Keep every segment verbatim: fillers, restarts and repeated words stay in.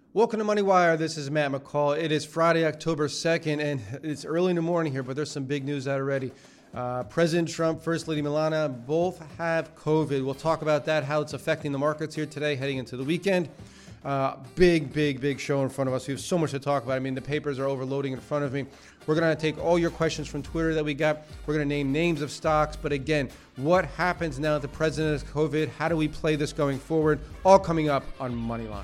Welcome to Money Wire. This is Matt McCall. It is Friday, October second, and it's early in the morning here, but there's some big news out already. Uh, President Trump, First Lady Melania, both have COVID. We'll talk about that, how it's affecting the markets here today, heading into the weekend. Uh, big, big, big show in front of us. We have so much to talk about. I mean, the papers are overloading in front of me. We're going to take all your questions from Twitter that we got. We're going to name names of stocks. But again, what happens now that the president has COVID? How do we play this going forward? All coming up on Moneyline.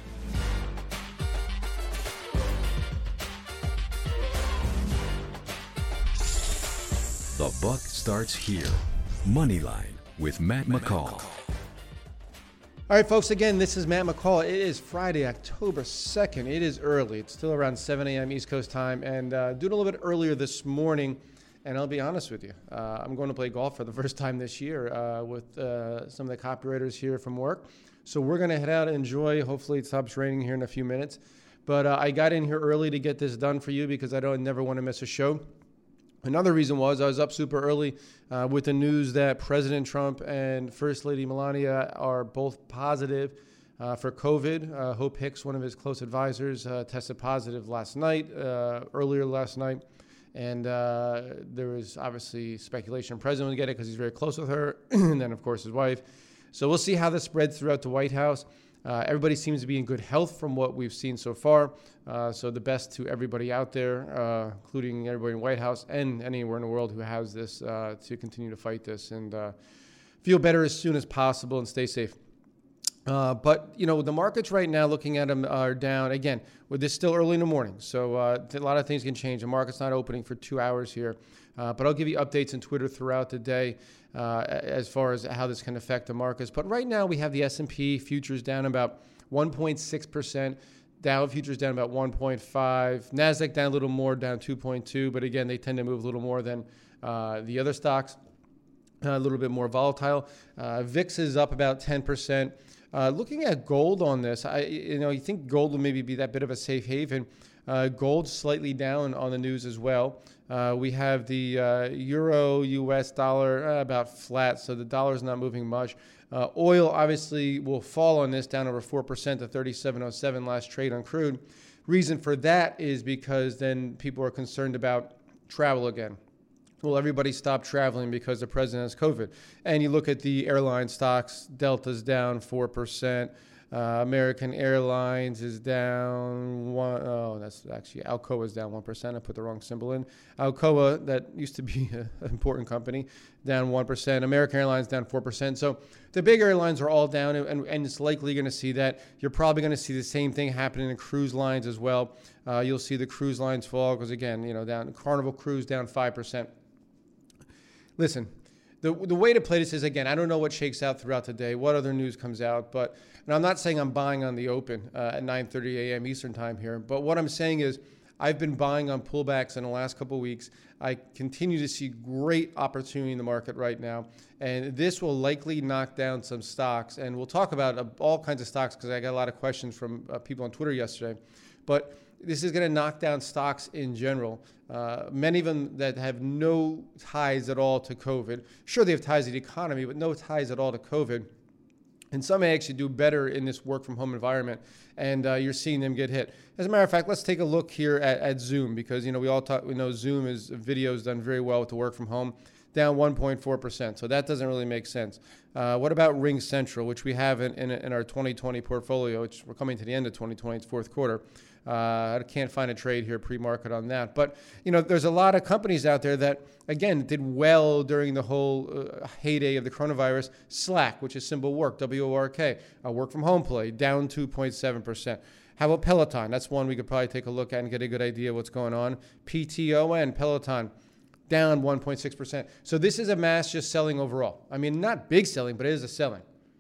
The buck starts here. Moneyline with Matt McCall. All right, folks, again, this is Matt McCall. It is Friday, October second. It is early. It's still around seven a.m. East Coast time, and uh, doing a little bit earlier this morning. And I'll be honest with you, uh, I'm going to play golf for the first time this year uh, with uh, some of the copywriters here from work. So we're going to head out and enjoy. Hopefully it stops raining here in a few minutes. But uh, I got in here early to get this done for you because I don't never want to miss a show. Another reason was I was up super early uh, with the news that President Trump and First Lady Melania are both positive uh, for COVID. Uh, Hope Hicks, one of his close advisors, uh, tested positive last night, uh, earlier last night. And uh, there was obviously speculation the president would get it because he's very close with her, and then, of course, his wife. So we'll see how this spreads throughout the White House. Uh, everybody seems to be in good health from what we've seen so far. Uh, so the best to everybody out there, uh, including everybody in the White House and anywhere in the world who has this, uh, to continue to fight this and uh, feel better as soon as possible and stay safe. Uh, but, you know, the markets right now, looking at them, are down. Again, with this still early in the morning. So uh, a lot of things can change. The market's not opening for two hours here. Uh, but I'll give you updates on Twitter throughout the day uh, as far as how this can affect the markets. But right now we have the S and P futures down about one point six percent. Dow futures down about one point five. NASDAQ down a little more, down two point two. But again, they tend to move a little more than uh, the other stocks. Uh, a little bit more volatile. Uh, V I X is up about ten percent. Uh, looking at gold on this, I you know you think gold will maybe be that bit of a safe haven. Uh, gold slightly down on the news as well. Uh, we have the uh, euro U S dollar uh, about flat, so the dollar is not moving much. Uh, oil obviously will fall on this, down over four percent to thirty-seven oh seven last trade on crude. Reason for that is because then people are concerned about travel again. Will everybody stop traveling because the president has COVID? And you look at the airline stocks, Delta's down four percent. Uh, American Airlines is down one. Oh, that's actually Alcoa is down one percent. I put the wrong symbol in. Alcoa, that used to be an important company, down one percent. American Airlines down four percent. So the big airlines are all down, and, and it's likely going to see that. You're probably going to see the same thing happening in cruise lines as well. Uh, you'll see the cruise lines fall because, again, you know, down Carnival Cruise down five percent. Listen, the the way to play this is, again, I don't know what shakes out throughout the day, what other news comes out, but, and I'm not saying I'm buying on the open uh, at nine thirty a.m. Eastern time here, but what I'm saying is I've been buying on pullbacks in the last couple of weeks. I continue to see great opportunity in the market right now, and this will likely knock down some stocks, and we'll talk about uh, all kinds of stocks because I got a lot of questions from uh, people on Twitter yesterday, but this is going to knock down stocks in general. Uh, many of them that have no ties at all to COVID. Sure, they have ties to the economy, but no ties at all to COVID. And some may actually do better in this work-from-home environment, and uh, you're seeing them get hit. As a matter of fact, let's take a look here at, at Zoom, because you know we all talk, we know Zoom is videos done very well with the work-from-home, down one point four percent. So that doesn't really make sense. Uh, what about Ring Central, which we have in, in, in our twenty twenty portfolio, which we're coming to the end of twenty twenty, it's fourth quarter. Uh, I can't find a trade here pre-market on that. But, you know, there's a lot of companies out there that, again, did well during the whole uh, heyday of the coronavirus. Slack, which is symbol work, W O R K, a work-from-home play, down two point seven percent. How about Peloton? That's one we could probably take a look at and get a good idea of what's going on. P T O N, Peloton, down one point six percent. So this is a mass just selling overall. I mean, not big selling, but it is a selling.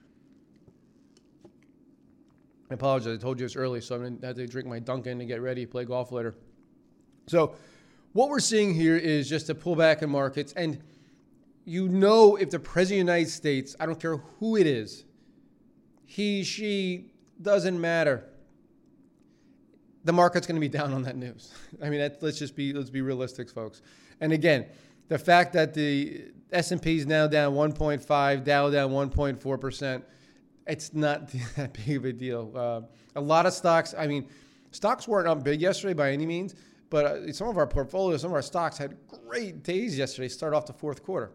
I apologize. I told you it's early, so I'm going to have to drink my Dunkin' to get ready to play golf later. So what we're seeing here is just a pullback in markets. And you know, if the President of the United States, I don't care who it is, he, she, doesn't matter, the market's going to be down on that news. I mean, that, let's just be, let's be realistic, folks. And again, the fact that the S and P is now down one point five, Dow down one point four percent, it's not that big of a deal. Uh, a lot of stocks, I mean, stocks weren't up big yesterday by any means, but uh, some of our portfolios, some of our stocks had great days yesterday, start off the fourth quarter.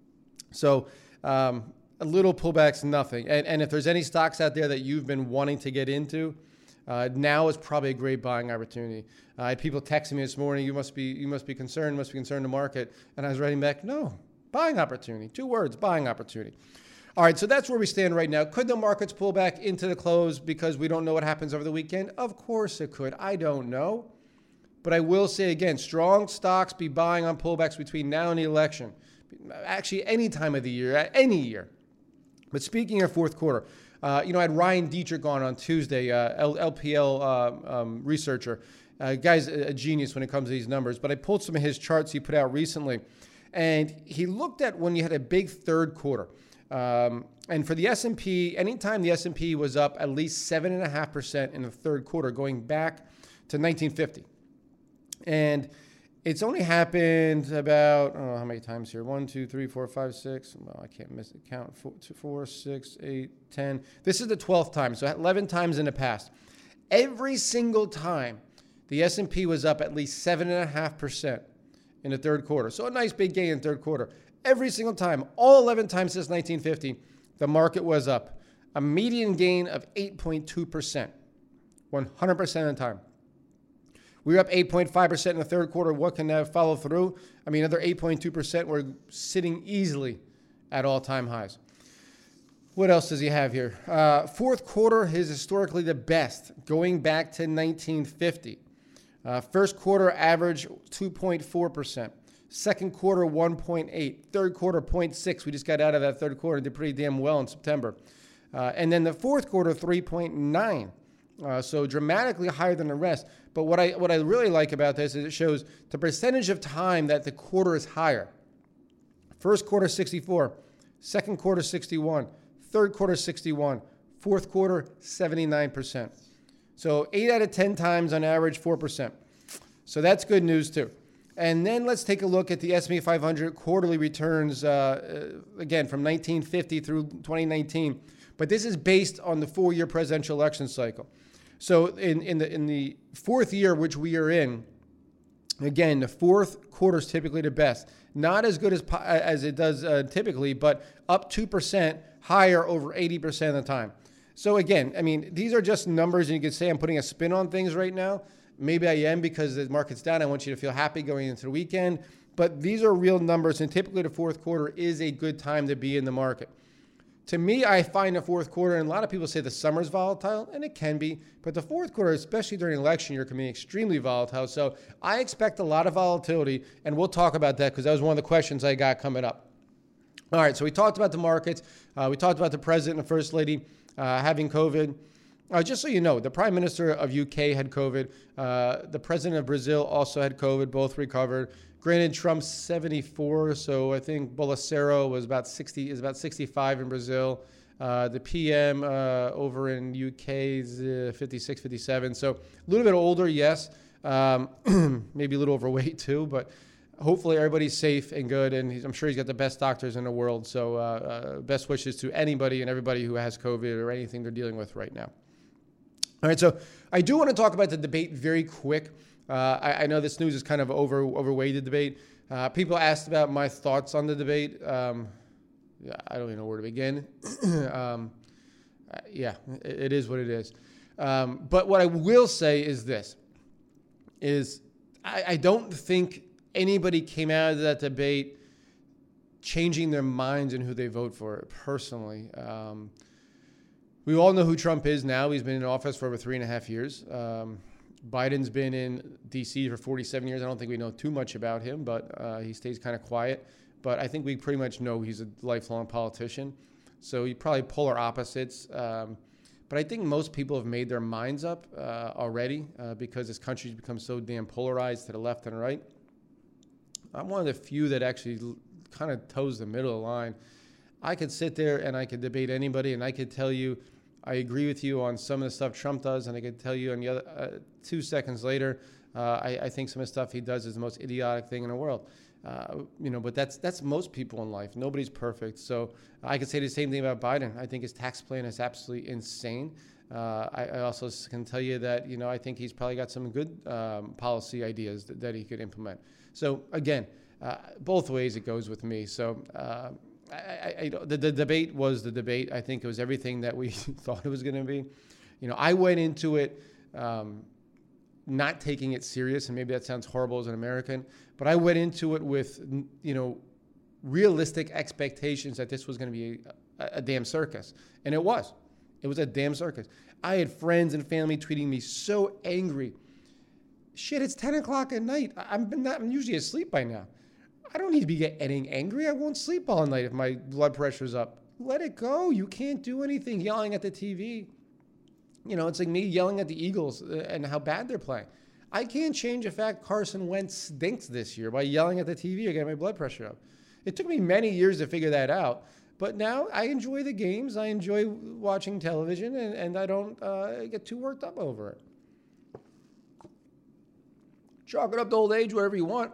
So um, a little pullback's nothing. And, and if there's any stocks out there that you've been wanting to get into, uh, now is probably a great buying opportunity. Uh, I had people texting me this morning, you must be you must be concerned, must be concerned the market. And I was writing back, no, buying opportunity. Two words, buying opportunity. All right, so that's where we stand right now. Could the markets pull back into the close because we don't know what happens over the weekend? Of course it could. I don't know. But I will say again, strong stocks be buying on pullbacks between now and the election. Actually, any time of the year, any year. But speaking of fourth quarter, uh, you know, I had Ryan Dietrich on on Tuesday, uh, L P L uh, um, researcher. Uh, guy's a genius when it comes to these numbers. But I pulled some of his charts he put out recently. And he looked at when you had a big third quarter. Um, and for the S and P, anytime the S and P was up at least seven point five percent in the third quarter, going back to nineteen fifty. And it's only happened about, I don't know how many times here, one, two, three, four, five, six. Well, I can't miss it. Count four, two, four, six, eight, ten. This is the twelfth time, so eleven times in the past. Every single time, the S and P was up at least seven point five percent in the third quarter. So a nice big gain in the third quarter. Every single time, all eleven times since nineteen fifty, the market was up. A median gain of eight point two percent, one hundred percent of the time. We were up eight point five percent in the third quarter. What can that follow through? I mean, another eight point two percent. We're sitting easily at all-time highs. What else does he have here? Uh, fourth quarter is historically the best, going back to nineteen fifty. Uh, first quarter average two point four percent. Second quarter, one point eight. Third quarter, zero point six. We just got out of that third quarter and did pretty damn well in September. Uh, and then the fourth quarter, three point nine. Uh, so dramatically higher than the rest. But what I what I really like about this is it shows the percentage of time that the quarter is higher. First quarter, sixty-four. Second quarter, sixty-one. Third quarter, sixty-one. Fourth quarter, seventy-nine percent. So eight out of ten times on average, four percent. So that's good news too. And then let's take a look at the S and P five hundred quarterly returns, uh, again, from nineteen fifty through twenty nineteen. But this is based on the four-year presidential election cycle. So in, in the in the fourth year, which we are in, again, the fourth quarter is typically the best. Not as good as as it does uh, typically, but up two percent, higher over eighty percent of the time. So again, I mean, these are just numbers, and you could say I'm putting a spin on things right now. Maybe I am because the market's down. I want you to feel happy going into the weekend. But these are real numbers, and typically the fourth quarter is a good time to be in the market. To me, I find the fourth quarter, and a lot of people say the summer's volatile, and it can be, but the fourth quarter, especially during election year, can be extremely volatile. So I expect a lot of volatility, and we'll talk about that because that was one of the questions I got coming up. All right, so we talked about the markets. Uh, we talked about the president and first lady uh, having COVID. Uh, just so you know, the Prime Minister of U K had COVID. Uh, the President of Brazil also had COVID, both recovered. Granted, Trump's seventy-four, so I think Bolsonaro was about sixty, is about sixty-five in Brazil. Uh, the P M uh, over in U K is uh, fifty-six, fifty-seven. So a little bit older, yes. Um, maybe a little overweight too, but hopefully everybody's safe and good, and he's, I'm sure he's got the best doctors in the world. So uh, uh, best wishes to anybody and everybody who has COVID or anything they're dealing with right now. All right, so I do want to talk about the debate very quick. Uh, I, I know this news is kind of over overweighted debate. Uh, people asked about my thoughts on the debate. Um, yeah, I don't even know where to begin. um, uh, yeah, it, it is what it is. Um, but what I will say is this, is I, I don't think anybody came out of that debate changing their minds in who they vote for, personally. Um, we all know who Trump is now. He's been in office for over three and a half years. Um, Biden's been in D C for forty-seven years. I don't think we know too much about him, but uh, he stays kind of quiet. But I think we pretty much know he's a lifelong politician. So you probably polar opposites. Um, but I think most people have made their minds up uh, already uh, because this country's become so damn polarized to the left and right. I'm one of the few that actually kind of toes the middle of the line. I could sit there and I could debate anybody, and I could tell you I agree with you on some of the stuff Trump does, and I could tell you on the other uh, two seconds later, uh, I, I think some of the stuff he does is the most idiotic thing in the world. Uh, you know, but that's that's most people in life. Nobody's perfect. So I could say the same thing about Biden. I think his tax plan is absolutely insane. Uh, I, I also can tell you that, you know, I think he's probably got some good um, policy ideas that, that he could implement. So again, uh, both ways it goes with me. So uh, I, I, I, the, the debate was the debate. I think it was everything that we thought it was going to be. You know, I went into it um, not taking it serious, and maybe that sounds horrible as an American, but I went into it with, you know, realistic expectations that this was going to be a, a damn circus. And it was. It was a damn circus. I had friends and family tweeting me so angry. Shit, it's ten o'clock at night. I'm, not, I'm usually asleep by now. I don't need to be getting angry. I won't sleep all night if my blood pressure's up. Let it go. You can't do anything yelling at the T V. You know, it's like me yelling at the Eagles and how bad they're playing. I can't change the fact Carson Wentz stinks this year by yelling at the T V or getting my blood pressure up. It took me many years to figure that out. But now I enjoy the games. I enjoy watching television, and, and I don't uh, get too worked up over it. Chalk it up to old age, whatever you want.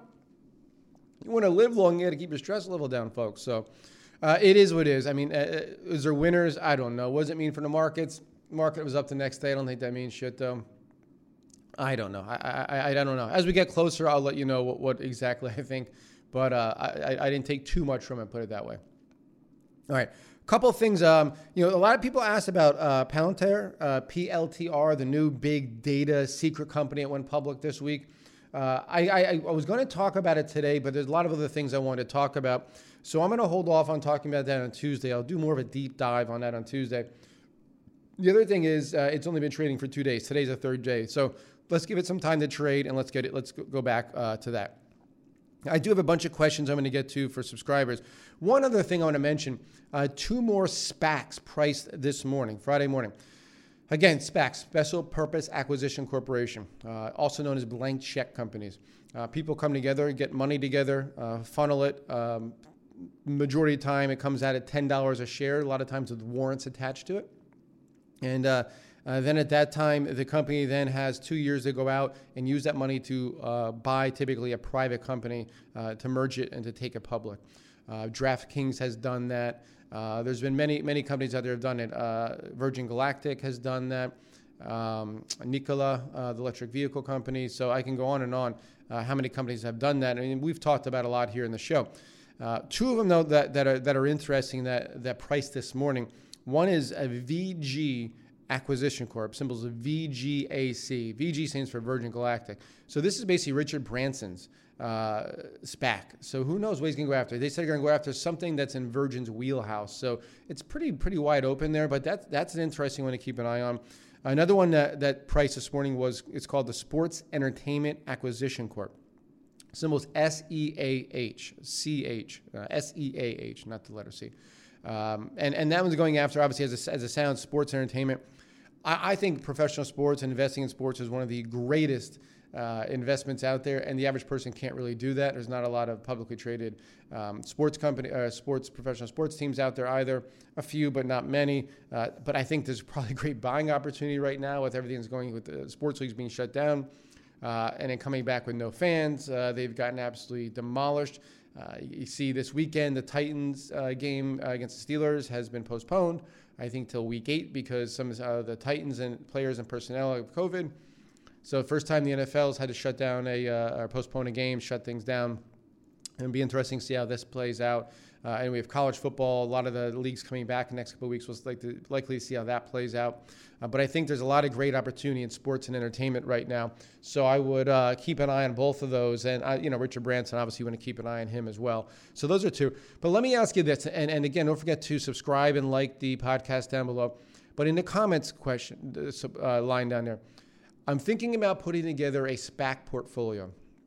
You want to live long, you got to keep your stress level down, folks. So uh, it is what it is. I mean, uh, is there winners? I don't know. What does it mean for the markets? Market was up the next day. I don't think that means shit, though. I don't know. I I, I don't know. As we get closer, I'll let you know what, what exactly I think. But uh, I, I didn't take too much from it, put it that way. All right, a couple of things. Um, you know, a lot of people asked about uh, Palantir, uh, P L T R, the new big data secret company that went public this week. Uh, I, I, I was going to talk about it today, but there's a lot of other things I wanted to talk about. So I'm going to hold off on talking about that on Tuesday. I'll do more of a deep dive on that on Tuesday. The other thing is uh, it's only been trading for two days. Today's the third day. So let's give it some time to trade, and let's get it. Let's go back uh, to that. I do have a bunch of questions I'm going to get to for subscribers. One other thing I want to mention, uh, two more SPACs priced this morning, Friday morning. Again, SPACs, Special Purpose Acquisition Corporation, uh, also known as blank check companies. Uh, people come together, get money together, uh, funnel it. Um, majority of the time, it comes out at ten dollars a share, a lot of times with warrants attached to it. And uh, Uh, then at that time, the company then has two years to go out and use that money to uh, buy typically a private company uh, to merge it and to take it public. Uh, DraftKings has done that. Uh, there's been many, many companies out there have done it. Uh, Virgin Galactic has done that. Um, Nikola, uh, the electric vehicle company. So I can go on and on uh, how many companies have done that. I mean, we've talked about a lot here in the show. Uh, two of them, though, that, that, are, that are interesting that, that priced this morning. One is a V G Acquisition Corp, symbols of V G A C. V G stands for Virgin Galactic. So this is basically Richard Branson's uh, SPAC. So who knows what he's going to go after? They said they're going to go after something that's in Virgin's wheelhouse. So it's pretty pretty wide open there, but that's, that's an interesting one to keep an eye on. Another one that, that priced this morning was, it's called the Sports Entertainment Acquisition Corp. Symbols S E A H, C H, uh, S E A H, not the letter C. Um, and, and that one's going after, obviously, as a, as a sound, sports entertainment. I, I think professional sports and investing in sports is one of the greatest uh, investments out there, and the average person can't really do that. There's not a lot of publicly traded um, sports company, uh, sports professional sports teams out there either. A few, but not many. Uh, but I think there's probably a great buying opportunity right now with everything that's going with the sports leagues being shut down uh, and then coming back with no fans. Uh, they've gotten absolutely demolished. Uh, you see this weekend, the Titans uh, game uh, against the Steelers has been postponed, I think, till week eight because some of uh, the Titans and players and personnel have COVID. So first time the N F L's had to shut down a uh, or postpone a game, shut things down. And it'll be interesting to see how this plays out. Uh, and we have college football. A lot of the leagues coming back in the next couple of weeks. We'll like to, likely to see how that plays out. Uh, but I think there's a lot of great opportunity in sports and entertainment right now. So I would uh, keep an eye on both of those. And, I, you know, Richard Branson, obviously, you want to keep an eye on him as well. So those are two. But let me ask you this. And, and again, don't forget to subscribe and like the podcast down below. But in the comments question uh, line down there, I'm thinking about putting together a SPAC portfolio.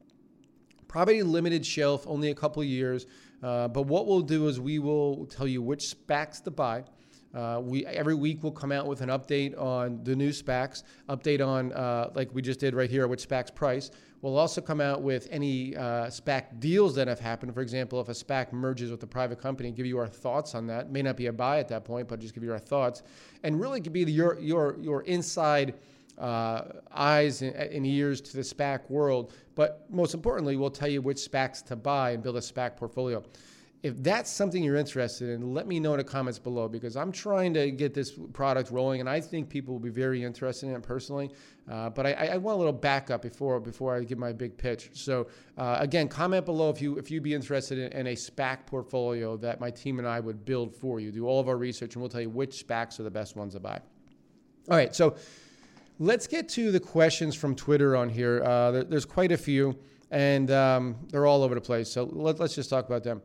Probably limited shelf, only a couple of years. Uh, but what we'll do is we will tell you which SPACs to buy. Uh, we every week we'll come out with an update on the new SPACs, update on uh, like we just did right here, which SPAC's price. We'll also come out with any uh, SPAC deals that have happened. For example, if a SPAC merges with a private company, give you our thoughts on that. May not be a buy at that point, but just give you our thoughts, and really could be the, your your your inside uh, eyes and, and ears to the SPAC world. But most importantly, we'll tell you which SPACs to buy and build a SPAC portfolio. If that's something you're interested in, let me know in the comments below, because I'm trying to get this product rolling, and I think people will be very interested in it personally. Uh, but I, I want a little backup before before I give my big pitch. So uh, again, comment below if you if you'd be interested in, in a SPAC portfolio that my team and I would build for you. Do all of our research, and we'll tell you which SPACs are the best ones to buy. All right, so let's get to the questions from Twitter on here. Uh, there, there's quite a few, and um, they're all over the place. So let, let's just talk about them.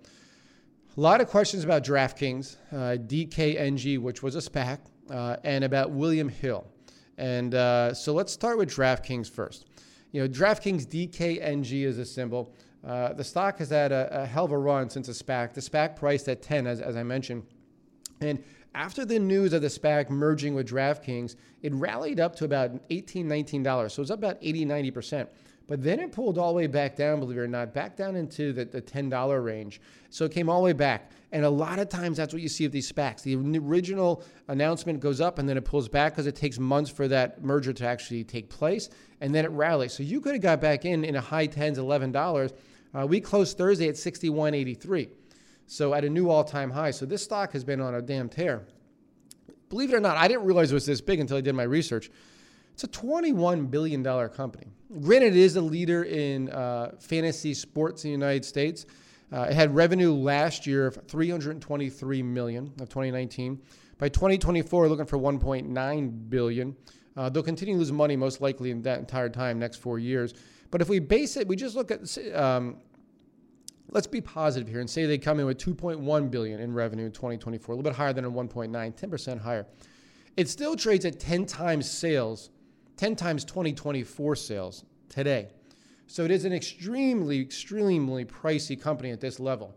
A lot of questions about DraftKings, uh, D K N G, which was a SPAC, uh, and about William Hill. And uh, so let's start with DraftKings first. You know, DraftKings D K N G is a symbol. Uh, the stock has had a, a hell of a run since a SPAC. The SPAC priced at ten, as, as I mentioned. And after the news of the SPAC merging with DraftKings, it rallied up to about eighteen dollars, nineteen dollars. So it was up about eighty, ninety percent. But then it pulled all the way back down, believe it or not, back down into the, the ten dollar range. So it came all the way back. And a lot of times that's what you see with these SPACs. The original announcement goes up and then it pulls back because it takes months for that merger to actually take place. And then it rallies. So you could have got back in in a high tens, eleven dollars. Uh, we closed Thursday at sixty-one eighty-three. So at a new all-time high. So this stock has been on a damn tear. Believe it or not, I didn't realize it was this big until I did my research. It's a twenty-one billion dollars company. Granted, it is a leader in uh, fantasy sports in the United States. Uh, it had revenue last year of three hundred twenty-three million dollars of twenty nineteen. By twenty twenty-four, looking for one point nine billion dollars. Uh, they'll continue to lose money most likely in that entire time, next four years. But if we base it, we just look at, um, let's be positive here and say they come in with two point one billion dollars in revenue in twenty twenty-four, a little bit higher than a one point nine, ten percent higher. It still trades at ten times sales, ten times twenty twenty-four sales today. So it is an extremely, extremely pricey company at this level.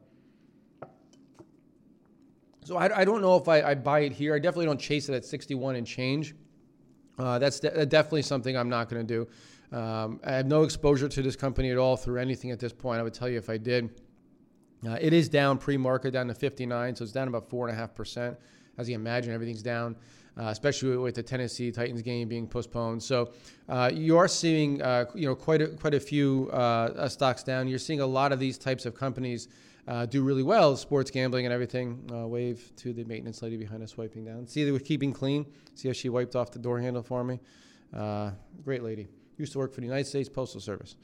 So I, I don't know if I, I buy it here. I definitely don't chase it at sixty-one and change. Uh, that's de- definitely something I'm not going to do. Um, I have no exposure to this company at all through anything at this point. I would tell you if I did. Uh, it is down pre-market, down to fifty-nine, so it's down about four point five percent. As you imagine, everything's down, uh, especially with the Tennessee Titans game being postponed. So uh, you are seeing uh, you know, quite a, quite a few uh, stocks down. You're seeing a lot of these types of companies uh, do really well, sports gambling and everything. Uh, wave to the maintenance lady behind us wiping down. See, they were keeping clean. See how she wiped off the door handle for me? Uh, great lady. Used to work for the United States Postal Service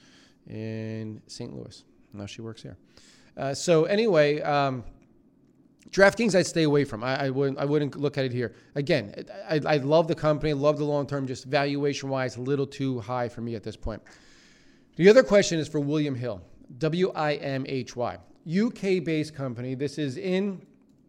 in Saint Louis. Now she works here. Uh, so anyway, um, DraftKings I'd stay away from. I, I wouldn't I wouldn't look at it here. Again, I, I love the company, love the long term, just valuation-wise, a little too high for me at this point. The other question is for William Hill, W I M H Y. U K-based company. This is in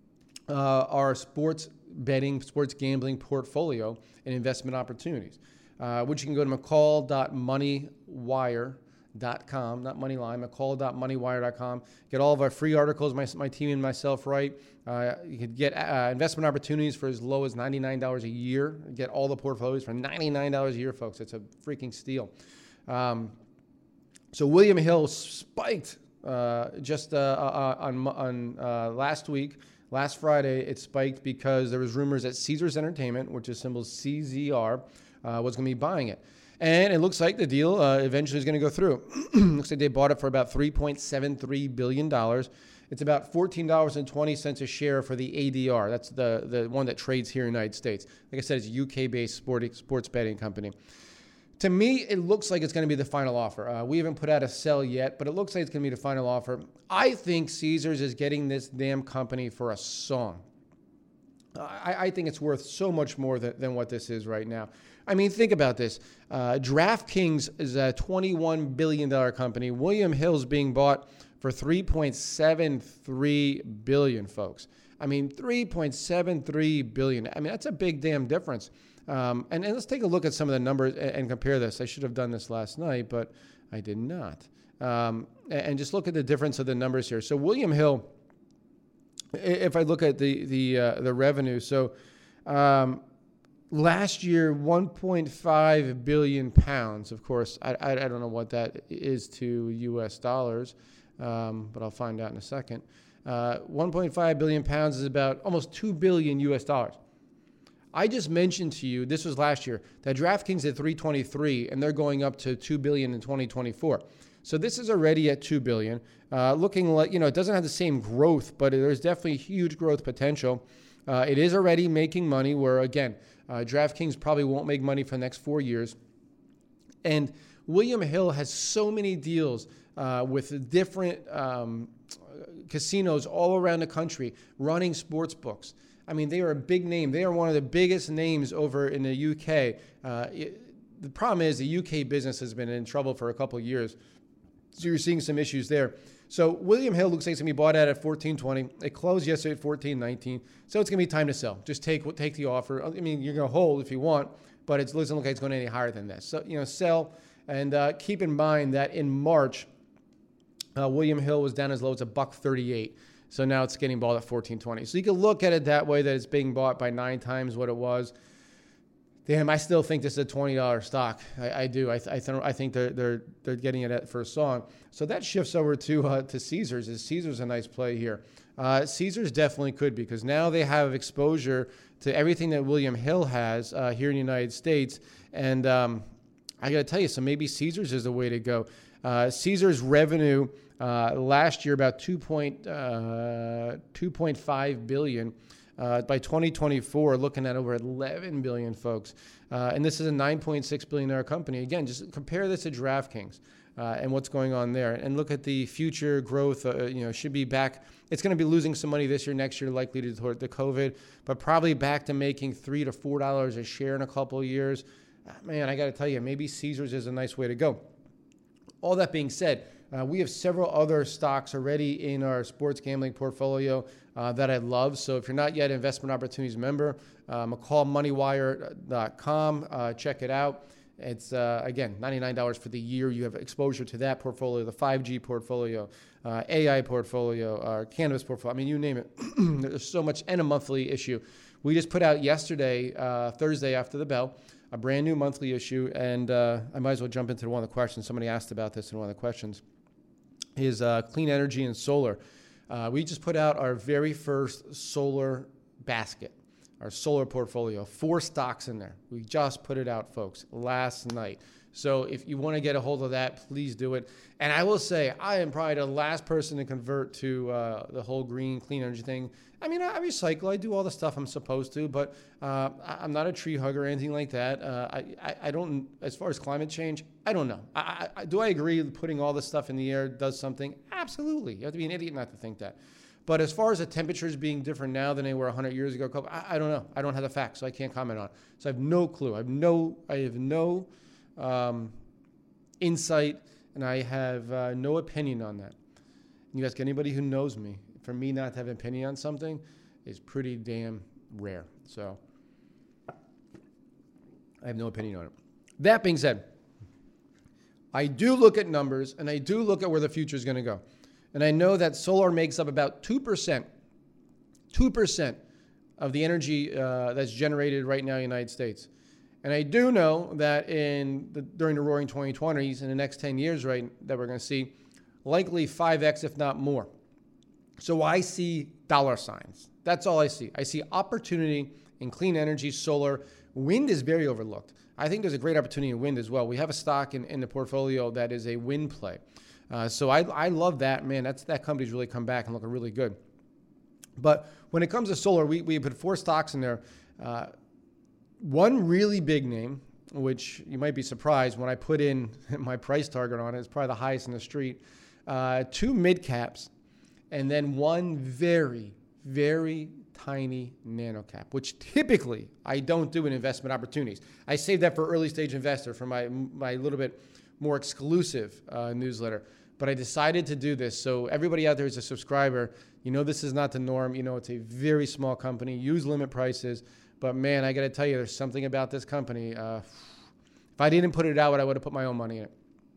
uh, our sports betting, sports gambling portfolio and investment opportunities, uh, which you can go to mccall dot moneywire dot com, not Moneyline, mccall dot moneywire dot com. Get all of our free articles my, my team and myself write. Uh, you can get uh, investment opportunities for as low as ninety-nine dollars a year. Get all the portfolios for ninety-nine dollars a year, folks. It's a freaking steal. Um, so William Hill spiked uh, just uh, uh, on, on uh, last week. Last Friday, it spiked because there was rumors that Caesars Entertainment, which is symbol C Z R, uh, was going to be buying it. And it looks like the deal uh, eventually is going to go through. Looks like they bought it for about three point seven three billion dollars. It's about fourteen dollars and twenty cents a share for the A D R. That's the, the one that trades here in the United States. Like I said, it's a U K-based sport, sports betting company. To me, it looks like it's going to be the final offer. Uh, we haven't put out a sell yet, but it looks like it's going to be the final offer. I think Caesars is getting this damn company for a song. I, I think it's worth so much more than, than what this is right now. I mean, think about this. Uh, DraftKings is a twenty-one billion dollars company. William Hill's being bought for three point seven three billion dollars, folks. I mean, three point seven three billion dollars. I mean, that's a big damn difference. Um, and, and let's take a look at some of the numbers and, and compare this. I should have done this last night, but I did not. Um, and, and just look at the difference of the numbers here. So William Hill, if I look at the the uh, the revenue, so Um, last year, one point five billion pounds. Of course, I, I, I don't know what that is to U S dollars, um, but I'll find out in a second. Uh, one point five billion pounds is about almost two billion U S dollars. I just mentioned to you, this was last year, that DraftKings at three twenty-three, and they're going up to two billion in twenty twenty-four. So this is already at two billion. Uh, looking like, you know, it doesn't have the same growth, but there's definitely huge growth potential. Uh, it is already making money where, again, uh, DraftKings probably won't make money for the next four years. And William Hill has so many deals uh, with different um, casinos all around the country running sports books. I mean, they are a big name. They are one of the biggest names over in the U K. Uh, it, the problem is the U K business has been in trouble for a couple of years. So you're seeing some issues there. So William Hill looks like it's going to be bought out at fourteen twenty. It closed yesterday at fourteen nineteen. So it's going to be time to sell. Just take take the offer. I mean, you're going to hold if you want, but it doesn't look like it's going any higher than this. So, you know, sell. And uh, keep in mind that in March, uh, William Hill was down as low as a buck thirty-eight. So now it's getting bought at fourteen twenty. So you can look at it that way, that it's being bought by nine times what it was. Damn, I still think this is a twenty dollars stock. I, I do. I, th- I, th- I think they're they're they're getting it at first song. So that shifts over to uh, to Caesars. Is Caesars a nice play here? Uh, Caesars definitely could, because now they have exposure to everything that William Hill has uh, here in the United States. And um, I got to tell you, so maybe Caesars is the way to go. Uh, Caesars revenue uh, last year about two point five billion. Uh, by twenty twenty-four, looking at over eleven billion, folks. Uh, and this is a nine point six billion dollars company. Again, just compare this to DraftKings uh, and what's going on there. And look at the future growth. Uh, you know, should be back. It's going to be losing some money this year, next year, likely to toward the COVID, but probably back to making three to four dollars a share in a couple of years. Uh, man, I got to tell you, maybe Caesars is a nice way to go. All that being said, uh, we have several other stocks already in our sports gambling portfolio uh, that I love. So if you're not yet an Investment Opportunities member, uh, McCall Money Wire dot com, uh, check it out. It's, uh, again, ninety-nine dollars for the year. You have exposure to that portfolio, the five G portfolio, uh, A I portfolio, uh, cannabis portfolio. I mean, you name it. There's so much, and a monthly issue. We just put out yesterday, uh, Thursday after the bell, a brand new monthly issue, and uh, I might as well jump into one of the questions. Somebody asked about this in one of the questions. Is uh, clean energy and solar. Uh, we just put out our very first solar basket, our solar portfolio, four stocks in there. We just put it out, folks, last night. So if you want to get a hold of that, please do it. And I will say, I am probably the last person to convert to uh, the whole green, clean energy thing. I mean, I recycle. I do all the stuff I'm supposed to, but uh, I'm not a tree hugger or anything like that. Uh, I, I, I don't, as far as climate change, I don't know. I, I, do I agree that putting all this stuff in the air does something? Absolutely. You have to be an idiot not to think that. But as far as the temperatures being different now than they were one hundred years ago, I, I don't know. I don't have the facts, so I can't comment on it. So I have no clue. I have no, I have no um, insight, and I have uh, no opinion on that. You ask anybody who knows me, for me not to have an opinion on something is pretty damn rare. So I have no opinion on it. That being said, I do look at numbers, and I do look at where the future is going to go. And I know that solar makes up about two percent, two percent of the energy uh, that's generated right now in the United States. And I do know that in the, during the roaring twenty twenties, in the next ten years, right, that we're going to see, likely five x, if not more. So I see dollar signs. That's all I see. I see opportunity in clean energy, solar. Wind is very overlooked. I think there's a great opportunity in wind as well. We have a stock in, in the portfolio that is a wind play. Uh, so I, I love that, man. That's that company's really come back and looking really good. But when it comes to solar, we, we put four stocks in there. Uh, one really big name, which you might be surprised when I put in my price target on it, it's probably the highest in the street. Uh, two mid caps, and then one very, very tiny nano cap, which typically I don't do in Investment Opportunities. I save that for early stage investor, for my my little bit more exclusive uh, newsletter. But I decided to do this. So everybody out there is a subscriber. You know this is not the norm. You know it's a very small company. Use limit prices. But man, I got to tell you, there's something about this company. Uh, if I didn't put it out, I would have put my own money in it.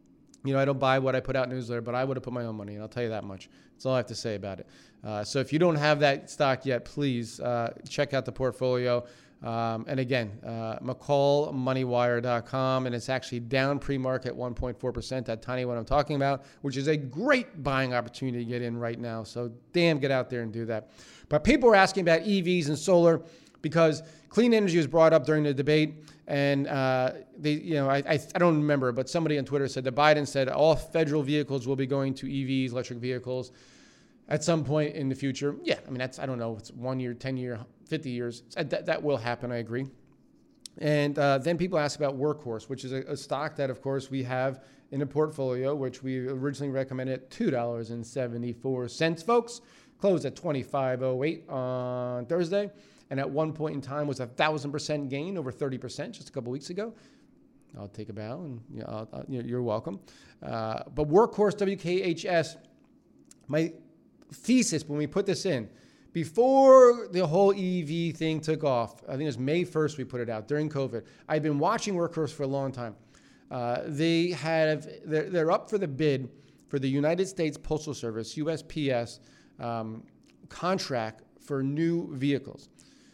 You know, I don't buy what I put out in newsletter, but I would have put my own money in. I'll tell you that much. That's all I have to say about it. Uh, so if you don't have that stock yet, please uh, check out the portfolio. Um, and again, uh, McCall Money Wire dot com, and it's actually down pre-market one point four percent, that tiny one I'm talking about, which is a great buying opportunity to get in right now. So damn, get out there and do that. But people were asking about E Vs and solar because clean energy was brought up during the debate. And uh, they, you know, I, I I don't remember, but somebody on Twitter said that Biden said all federal vehicles will be going to E Vs, electric vehicles, at some point in the future. Yeah, I mean, that's, I don't know, it's one year, ten year, fifty years. That, that will happen, I agree. And uh, then people ask about Workhorse, which is a, a stock that, of course, we have in a portfolio, which we originally recommended at two dollars and seventy-four cents, folks. Closed at twenty-five oh eight on Thursday. And at one point in time was a one thousand percent gain, over thirty percent just a couple weeks ago. I'll take a bow, and you know, I'll, I'll, you're welcome. Uh, but Workhorse, W K H S, my thesis when we put this in, before the whole E V thing took off, I think it was May first we put it out, during COVID. I've been watching Workhorse for a long time. Uh, they have, they're, they're up for the bid for the United States Postal Service, U S P S, um, contract for new vehicles.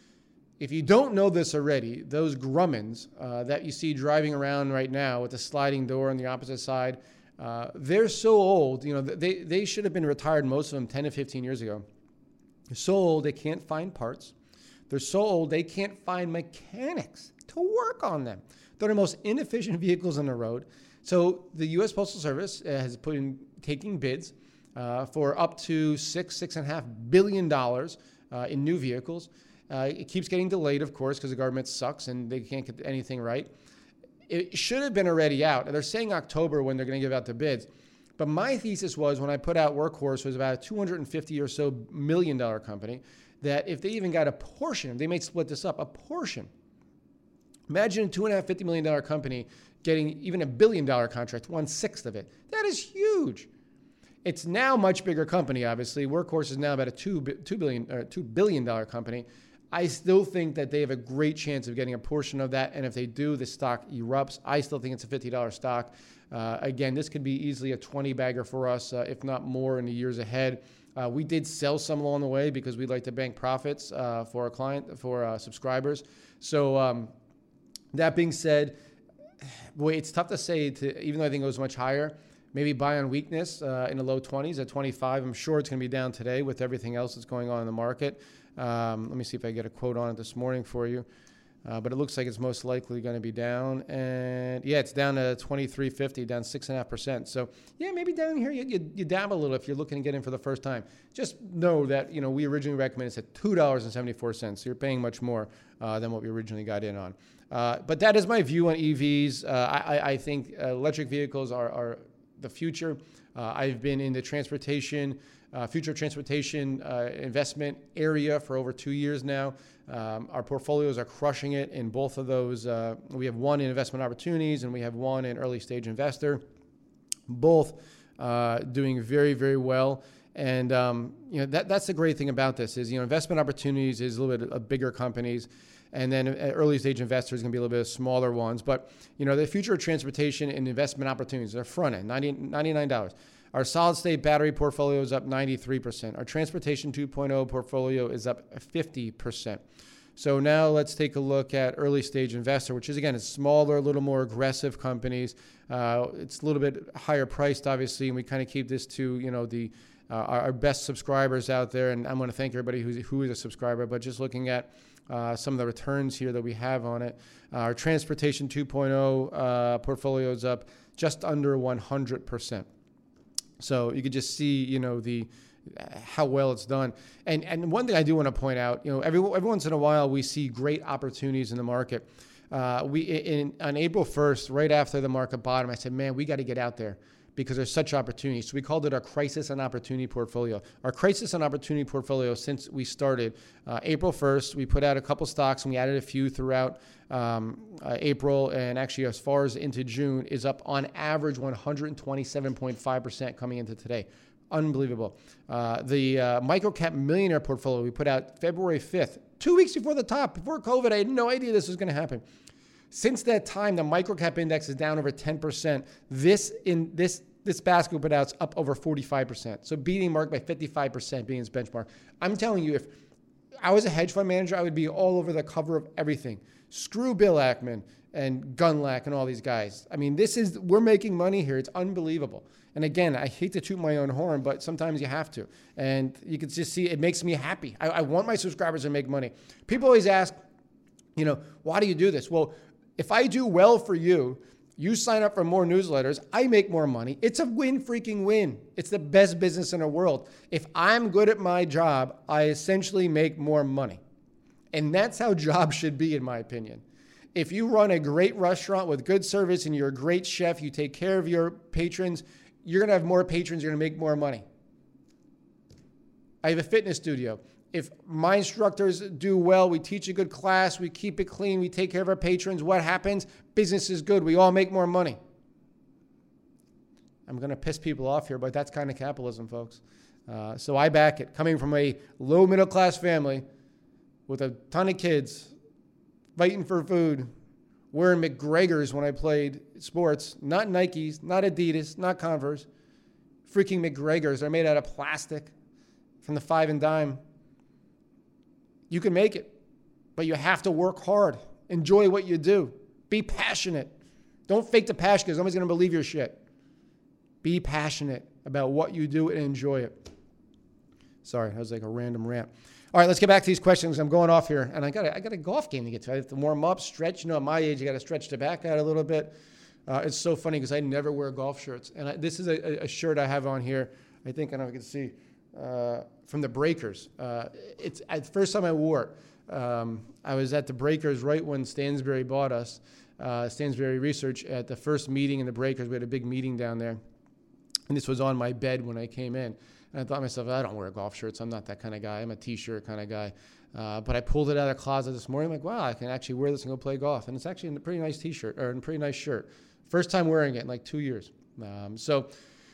If you don't know this already, those Grummins uh, that you see driving around right now with the sliding door on the opposite side, uh, they're so old. You know, they, they should have been retired, most of them, ten to fifteen years ago. They're so old they can't find parts. They're so old they can't find mechanics to work on them. They're the most inefficient vehicles on the road. So the U S Postal Service has put in taking bids uh, for up to six, six and a half billion dollars uh, in new vehicles. Uh, it keeps getting delayed, of course, because the government sucks and they can't get anything right. It should have been already out. And they're saying October when they're going to give out the bids. But my thesis was, when I put out Workhorse, was about a two hundred fifty or so million dollar company, that if they even got a portion, they may split this up, a portion. Imagine a two and a half, fifty million dollar company getting even a billion dollar contract, one sixth of it. That is huge. It's now a much bigger company, obviously. Workhorse is now about a two, two billion, or two billion dollar company. I still think that they have a great chance of getting a portion of that. And if they do, the stock erupts. I still think it's a fifty dollar stock. Uh, again, this could be easily a twenty bagger for us, uh, if not more, in the years ahead. Uh, we did sell some along the way because we like to bank profits uh, for our client, for uh, subscribers. So um, that being said, boy, it's tough to say, to, even though I think it goes much higher, maybe buy on weakness uh, in the low twenties at twenty-five. I'm sure it's going to be down today with everything else that's going on in the market. Um, let me see if I get a quote on it this morning for you. Uh, but it looks like it's most likely going to be down. And yeah, it's down to twenty-three fifty, down six point five percent. So yeah, maybe down here you, you, you dab a little if you're looking to get in for the first time. Just know that, you know, we originally recommended it at two dollars and seventy-four cents. So you're paying much more uh, than what we originally got in on. Uh, but that is my view on E Vs. Uh, I, I think uh, electric vehicles are, are the future. Uh, I've been in the transportation, uh, future transportation uh, investment area for over two years now. Um, our portfolios are crushing it in both of those. Uh, we have one in investment opportunities and we have one in early stage investor, both uh, doing very, very well. And um, you know that that's the great thing about this is, you know, investment opportunities is a little bit of bigger companies. And then early stage investors are going to be a little bit of smaller ones. But, you know, the future of transportation and investment opportunities are front end, ninety-nine dollars. Our solid state battery portfolio is up ninety-three percent. Our transportation two point oh portfolio is up fifty percent. So now let's take a look at early stage investor, which is, again, it's smaller, a little more aggressive companies. Uh, it's a little bit higher priced, obviously, and we kind of keep this to, you know, the uh, our, our best subscribers out there. And I'm going to thank everybody who's, who is a subscriber, but just looking at Uh, some of the returns here that we have on it. Uh, our transportation two point oh uh, portfolio is up just under one hundred percent. So you could just see, you know, the uh, how well it's done. And and one thing I do want to point out, you know, every every once in a while we see great opportunities in the market. Uh, we in on April first, right after the market bottom, I said, man, we got to get out there, because there's such opportunities. So we called it our crisis and opportunity portfolio. Our crisis and opportunity portfolio, since we started uh, April first, we put out a couple stocks and we added a few throughout um, uh, April, and actually as far as into June is up on average one hundred twenty-seven point five percent coming into today. Unbelievable. Uh, the uh, microcap millionaire portfolio we put out February fifth, two weeks before the top, before COVID. I had no idea this was going to happen. Since that time, the microcap index is down over ten percent. This in this this basket we put out is up over forty-five percent. So beating market by fifty-five percent being its benchmark. I'm telling you, if I was a hedge fund manager, I would be all over the cover of everything. Screw Bill Ackman and Gundlach and all these guys. I mean, this is, we're making money here. It's unbelievable. And again, I hate to toot my own horn, but sometimes you have to. And you can just see, it makes me happy. I, I want my subscribers to make money. People always ask, you know, why do you do this? Well, if I do well for you, you sign up for more newsletters, I make more money. It's a win freaking win. It's the best business in the world. If I'm good at my job, I essentially make more money. And that's how jobs should be, in my opinion. If you run a great restaurant with good service and you're a great chef, you take care of your patrons, you're going to have more patrons, you're going to make more money. I have a fitness studio. If my instructors do well, we teach a good class, we keep it clean, we take care of our patrons, what happens? Business is good. We all make more money. I'm going to piss people off here, but that's kind of capitalism, folks. Uh, so I back it. Coming from a low middle class family with a ton of kids, fighting for food, wearing McGregor's when I played sports, not Nikes, not Adidas, not Converse, freaking McGregor's. They're made out of plastic from the five and dime. You can make it, but you have to work hard. Enjoy what you do. Be passionate. Don't fake the passion because nobody's going to believe your shit. Be passionate about what you do and enjoy it. Sorry, that was like a random rant. All right, let's get back to these questions. I'm going off here, and I got a, I got a golf game to get to. I have to warm up, stretch. You know, at my age, you got to stretch the back out a little bit. Uh, it's so funny because I never wear golf shirts, and I, this is a, a shirt I have on here. I think I don't know if you can see uh, from the Breakers. Uh, it's at the first time I wore it. Um, I was at the Breakers right when Stansberry bought us. Uh, Stansberry Research at the first meeting in the Breakers. We had a big meeting down there, and this was on my bed when I came in. And I thought to myself, I don't wear golf shirts. I'm not that kind of guy. I'm a T-shirt kind of guy. Uh, but I pulled it out of the closet this morning. I'm like, wow, I can actually wear this and go play golf. And it's actually a pretty nice T-shirt or a pretty nice shirt. First time wearing it in like two years. Um, so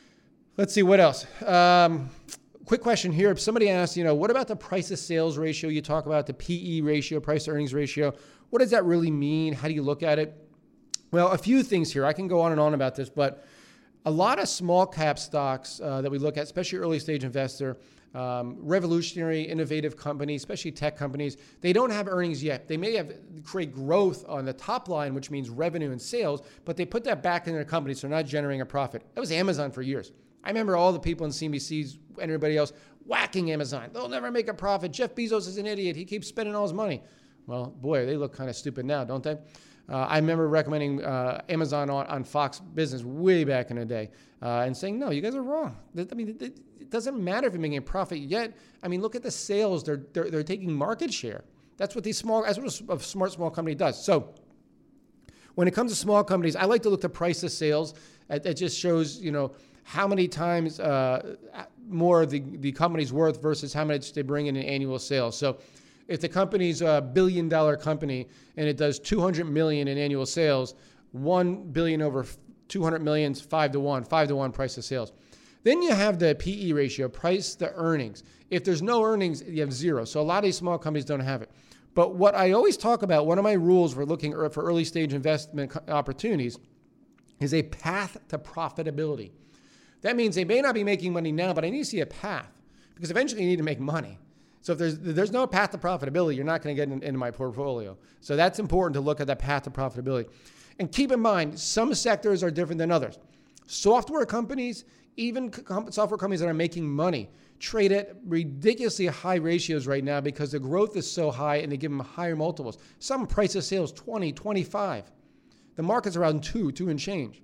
let's see what else. Um, quick question here. If somebody asks, you know, what about the price to sales ratio? You talk about the P E ratio, price to earnings ratio. What does that really mean? How do you look at it? Well, a few things here. I can go on and on about this, but a lot of small cap stocks uh, that we look at, especially early stage investor, um, revolutionary, innovative companies, especially tech companies, they don't have earnings yet. They may have create growth on the top line, which means revenue and sales, but they put that back in their company, so they're not generating a profit. That was Amazon for years. I remember all the people in C N B Cs and everybody else whacking Amazon. They'll never make a profit. Jeff Bezos is an idiot. He keeps spending all his money. Well, boy, they look kind of stupid now, don't they? Uh, I remember recommending uh, Amazon on, on Fox Business way back in the day uh, and saying, no, you guys are wrong. I mean, it, it doesn't matter if you're making a profit yet. I mean, look at the sales. They're, they're, they're taking market share. That's what these small, that's what a smart small company does. So when it comes to small companies, I like to look at price to sales. It, it just shows, you know, how many times uh, more the, the company's worth versus how much they bring in in annual sales. So if the company's a billion dollar company and it does two hundred million in annual sales, one billion over two hundred million is five to one, five to one price to sales. Then you have the P E ratio, price to earnings. If there's no earnings, you have zero. So a lot of these small companies don't have it. But what I always talk about, one of my rules for looking for early stage investment opportunities is a path to profitability. That means they may not be making money now, but I need to see a path because eventually you need to make money. So if there's if there's no path to profitability, you're not going to get in, into my portfolio. So that's important to look at that path to profitability. And keep in mind, some sectors are different than others. Software companies, even com- software companies that are making money, trade at ridiculously high ratios right now because the growth is so high and they give them higher multiples. Some price of sales twenty, twenty-five. The market's around two, two and change.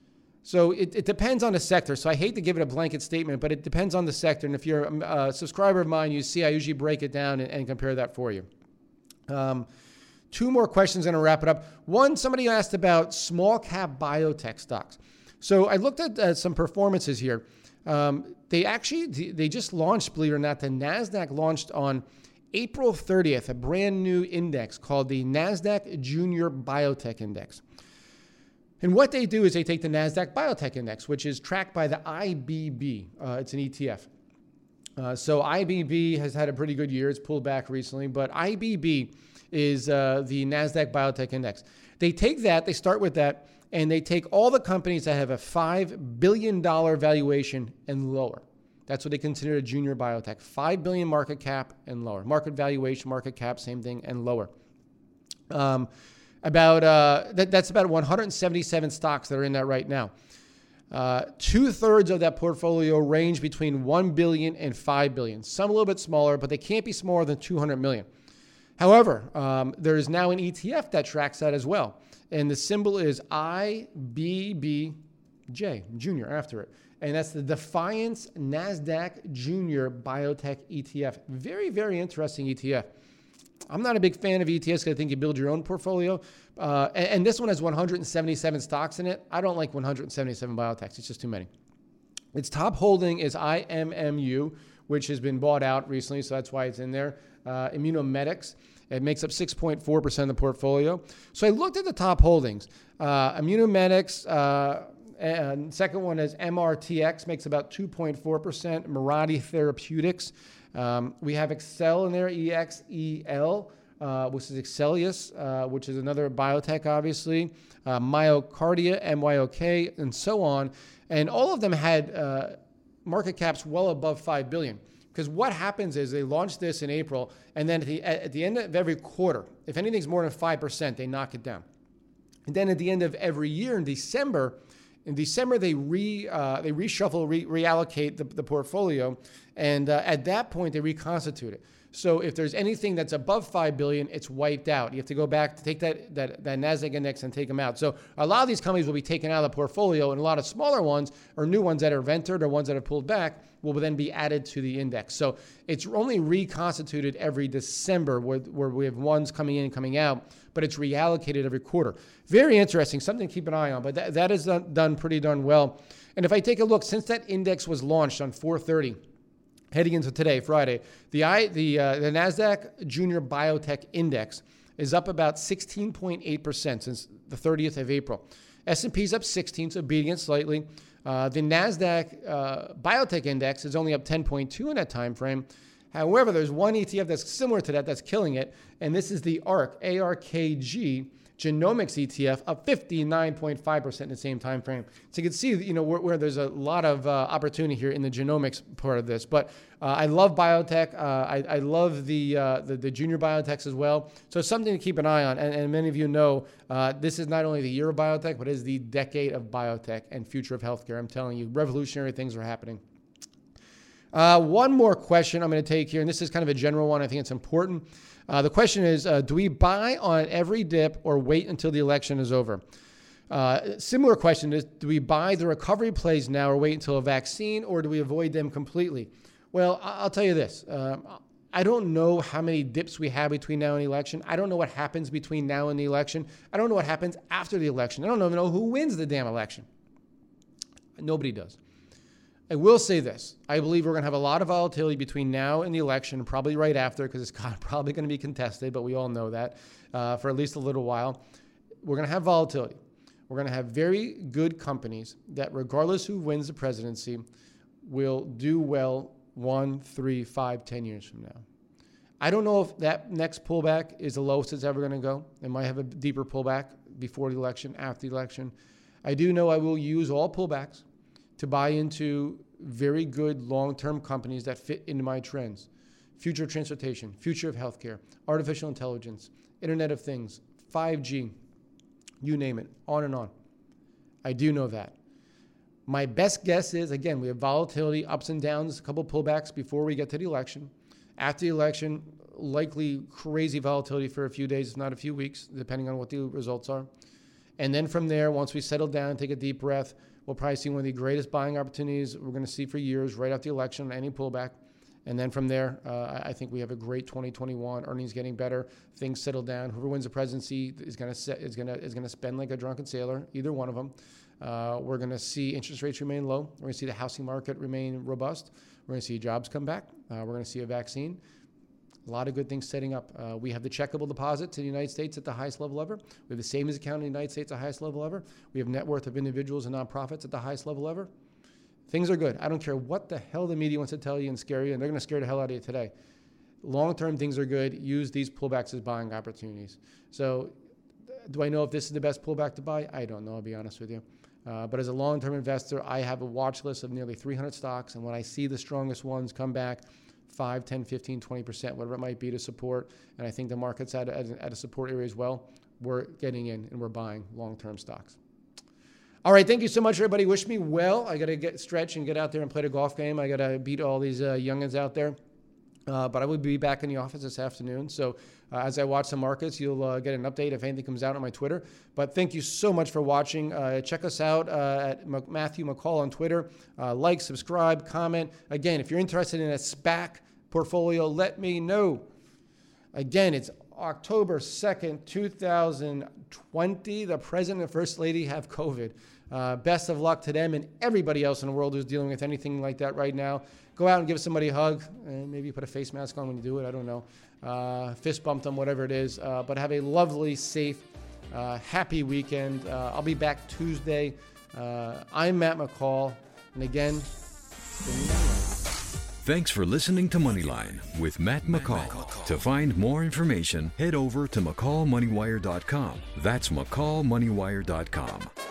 So it, it depends on the sector. So I hate to give it a blanket statement, but it depends on the sector. And if you're a subscriber of mine, you see I usually break it down and, and compare that for you. Um, two more questions and I'll wrap it up. One, somebody asked about small cap biotech stocks. So I looked at uh, some performances here. Um, they actually, they just launched, believe it or not, the NASDAQ launched on April thirtieth, a brand new index called the NASDAQ Junior Biotech Index. And what they do is they take the NASDAQ Biotech Index, which is tracked by the I B B. Uh, it's an E T F. Uh, so I B B has had a pretty good year. It's pulled back recently, but I B B is uh, the NASDAQ Biotech Index. They take that, they start with that, and they take all the companies that have a five billion dollars valuation and lower. That's what they consider a junior biotech. five billion dollars market cap and lower. Market valuation, market cap, same thing, and lower. Um, about uh, that, that's about one hundred seventy-seven stocks that are in that right now. Uh, two-thirds of that portfolio range between one billion dollars and five billion dollars. Some a little bit smaller, but they can't be smaller than two hundred million dollars. However, um, there is now an E T F that tracks that as well. And the symbol is I B B J, Junior, after it. And that's the Defiance NASDAQ Junior Biotech E T F. Very, very interesting E T F. I'm not a big fan of E T Fs because I think you build your own portfolio. Uh, and, and this one has one hundred seventy-seven stocks in it. I don't like one hundred seventy-seven biotechs. It's just too many. Its top holding is I M M U, which has been bought out recently, so that's why it's in there. Uh, Immunomedics. It makes up six point four percent of the portfolio. So I looked at the top holdings. Uh, Immunomedics, uh, and second one is M R T X, makes about two point four percent. Mirati Therapeutics. Um, we have Excel in there, E X E L, uh, which is Excellius, uh, which is another biotech, obviously. Uh, Myocardia, M Y O K, and so on. And all of them had uh, market caps well above five billion dollars. Because what happens is they launch this in April, and then at the, at the end of every quarter, if anything's more than five percent, they knock it down. And then at the end of every year in December, in December they re uh, they reshuffle, re- reallocate the, the portfolio, and uh, at that point they reconstitute it. So if there's anything that's above five billion dollars, it's wiped out. You have to go back to take that, that, that NASDAQ index and take them out. So a lot of these companies will be taken out of the portfolio, and a lot of smaller ones or new ones that are entered or ones that have pulled back will then be added to the index. So it's only reconstituted every December where, where we have ones coming in and coming out, but it's reallocated every quarter. Very interesting, something to keep an eye on, but that, that is done, done pretty darn well. And if I take a look, since that index was launched on four thirty, heading into today, Friday, the I, the, uh, the NASDAQ Junior Biotech Index is up about sixteen point eight percent since the thirtieth of April. S and P's up sixteen, so beating it slightly. Uh, the NASDAQ uh, Biotech Index is only up ten point two in that time frame. However, there's one E T F that's similar to that that's killing it, and this is the A R K, A R K G Genomics E T F, up fifty-nine point five percent in the same time frame. So you can see, you know, where, where there's a lot of uh, opportunity here in the genomics part of this. But uh, I love biotech. Uh, I, I love the, uh, the the junior biotechs as well. So it's something to keep an eye on. And, and many of you know uh, this is not only the year of biotech, but it is the decade of biotech and future of healthcare. I'm telling you, revolutionary things are happening. Uh, one more question I'm going to take here, and this is kind of a general one. I think it's important. Uh, the question is, uh, do we buy on every dip or wait until the election is over? Uh, similar question is, do we buy the recovery plays now or wait until a vaccine, or do we avoid them completely? Well, I'll tell you this. Uh, I don't know how many dips we have between now and the election. I don't know what happens between now and the election. I don't know what happens after the election. I don't even know who wins the damn election. Nobody does. I will say this. I believe we're going to have a lot of volatility between now and the election, probably right after, because it's probably going to be contested, but we all know that uh, for at least a little while. We're going to have volatility. We're going to have very good companies that, regardless who wins the presidency, will do well one, three, five, ten years from now. I don't know if that next pullback is the lowest it's ever going to go. It might have a deeper pullback before the election, after the election. I do know I will use all pullbacks to buy into very good long-term companies that fit into my trends. Future of transportation, future of healthcare, artificial intelligence, Internet of Things, five G, you name it, on and on. I do know that. My best guess is, again, we have volatility, ups and downs, a couple pullbacks before we get to the election. After the election, likely crazy volatility for a few days, if not a few weeks, depending on what the results are. And then from there, once we settle down, take a deep breath, we'll probably see one of the greatest buying opportunities we're going to see for years right after the election, any pullback. And then from there, uh, I think we have a great twenty twenty-one. Earnings getting better, things settle down. Whoever wins the presidency is going to is going to is going to spend like a drunken sailor. Either one of them. Uh, we're going to see interest rates remain low. We're going to see the housing market remain robust. We're going to see jobs come back. Uh, we're going to see a vaccine. A lot of good things setting up. Uh, we have the checkable deposits in the United States at the highest level ever. We have the savings account in the United States at the highest level ever. We have net worth of individuals and nonprofits at the highest level ever. Things are good. I don't care what the hell the media wants to tell you and scare you, and they're going to scare the hell out of you today. Long-term things are good. Use these pullbacks as buying opportunities. So do I know if this is the best pullback to buy? I don't know, I'll be honest with you. Uh, but as a long-term investor, I have a watch list of nearly three hundred stocks. And when I see the strongest ones come back, five, ten, fifteen, twenty percent, whatever it might be to support, and I think the market's at a, at a support area as well, we're getting in and we're buying long-term stocks. All right, thank you so much, everybody. Wish me well. I got to get stretch and get out there and play the golf game. I got to beat all these uh, youngins out there. Uh, but I will be back in the office this afternoon. So uh, as I watch the markets, you'll uh, get an update if anything comes out on my Twitter. But thank you so much for watching. Uh, check us out uh, at M- Matthew McCall on Twitter. Uh, like, subscribe, comment. Again, if you're interested in a SPAC portfolio, let me know. Again, it's October second, two thousand twenty. The President and First Lady have COVID. Uh, best of luck to them and everybody else in the world who's dealing with anything like that right now. Go out and give somebody a hug, and maybe put a face mask on when you do it. I don't know. Uh, fist bump them, whatever it is. Uh, but have a lovely, safe, uh, happy weekend. Uh, I'll be back Tuesday. Uh, I'm Matt McCall. And again, thanks for listening to Moneyline with Matt McCall. To find more information, head over to McCall Money Wire dot com. That's McCall Money Wire dot com.